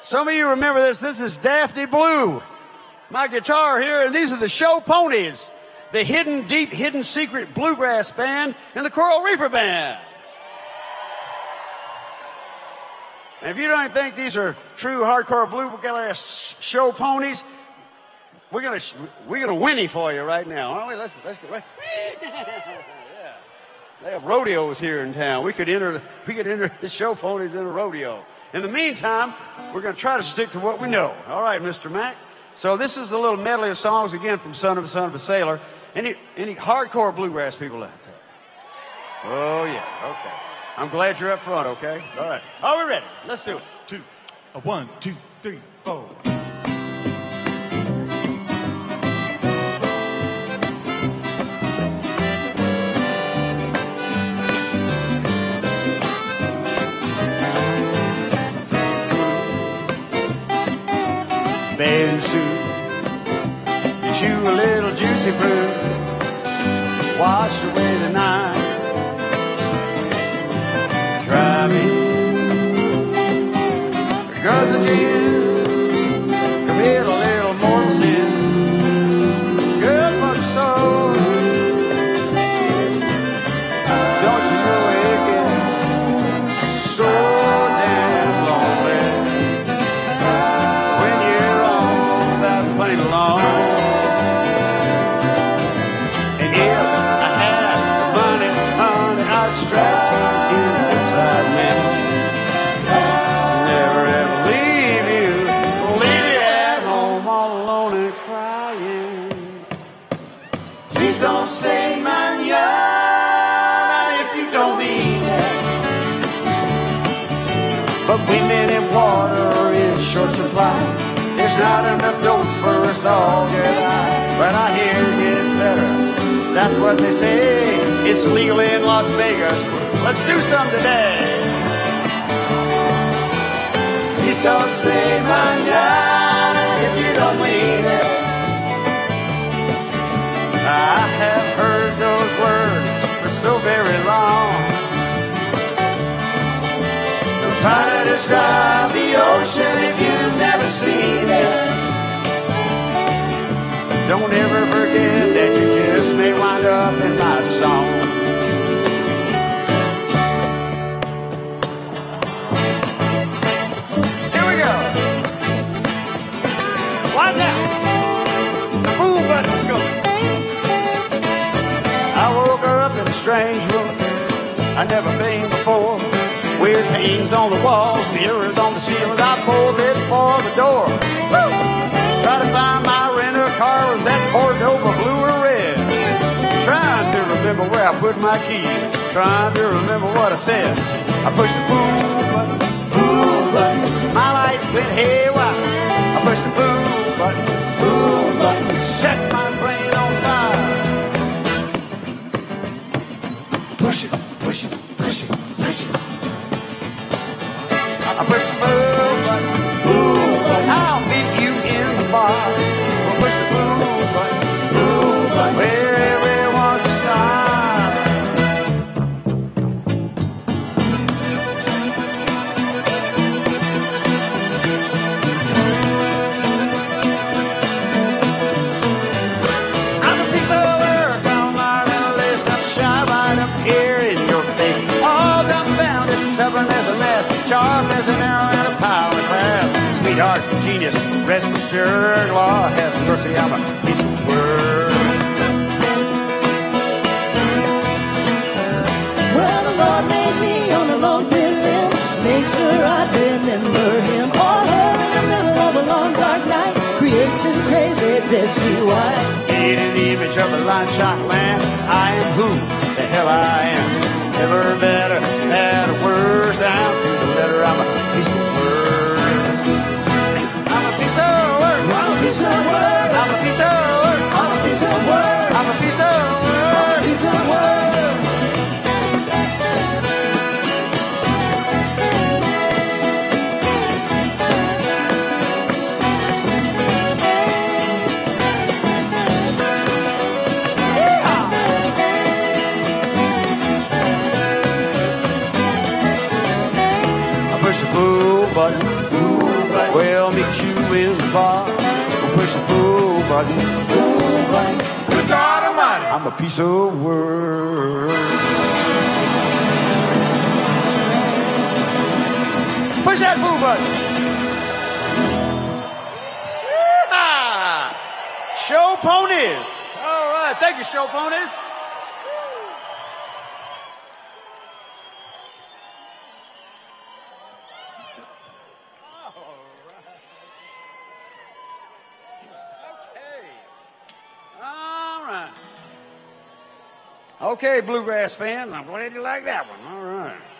Some of you remember this. This is Daphne Blue. My guitar here, and these are the Show Ponies, the hidden, deep, hidden secret bluegrass band and the Coral Reefer Band. And if you don't think these are true hardcore bluegrass show ponies, we're gonna whinny for you right now, aren't we? Let's get right. Yeah. They have rodeos here in town. We could enter the show ponies in a rodeo. In the meantime, we're going to try to stick to what we know. All right, Mr. Mack. So this is a little medley of songs again from Son of a Sailor. Any hardcore bluegrass people out there? Oh yeah. Okay. I'm glad you're up front. Okay. All right. Are we ready? Let's do it. 1, 2, 3, 4. Bathing suit, you chew a little juicy fruit, wash away the night, try me, because of gin, commit a little mortal sin, good for the soul, don't you know it gets so damn lonely when you're on that plane alone. And if I had money, honey, I'd strap you inside me. Never ever leave you at home all alone and crying. Please don't say manana if you don't mean it. But women and water are in short supply. There's not enough dope for us all to get high. But I hear it gets better. That's what they say. It's legal in Las Vegas. Let's do some today. Please don't say manana if you don't mean it. I have heard those words for so very long. Don't try to describe the ocean if you've never seen it. Don't ever forget that you just may wind up in my song. Here we go. Watch out. The fool button's going. I woke up in a strange room I'd never been before. Weird paintings on the walls, mirrors on the ceiling. I pulled it for the door. Woo! Try to find my rental car. Was that Cordova blue or red? Trying to remember where I put my keys. Trying to remember what I said. I pushed the fool button, fool button. My light went haywire. I pushed the fool button, fool button. Set my brain on fire. Push it, push it, push it, push it. I push the fool button, fool button. I'll meet you in the bar. We'll push the fool button, where everyone's a star. I'm a piece of work on my rental list. I'm shy right up here in your face. All dumbfounded, stubborn as a mess, sharp as an arrow and a pile of crap. Sweetheart, genius, restless jerk. Lord have mercy, I'm a piece of work. Well, the Lord made me on a long thin limb. Made sure I'd remember him or her in the middle of a long dark night. Creation crazy, did she white? Made an image of a line shot land. I am who the hell I am. Never better, had a words down to the letter. I'm a piece of work. I'm a piece of work. I'm a piece of work. I'm a piece of work. I'm a piece of work. I'm a piece of work. I'm a piece of work. Push the fool button, bar. We'll push the full button. Full button. Good God Almighty. I'm a piece of work. Push that full button. Yeah. Show ponies. All right. Thank you, show ponies. Okay, bluegrass fans, I'm glad you like that one. All right.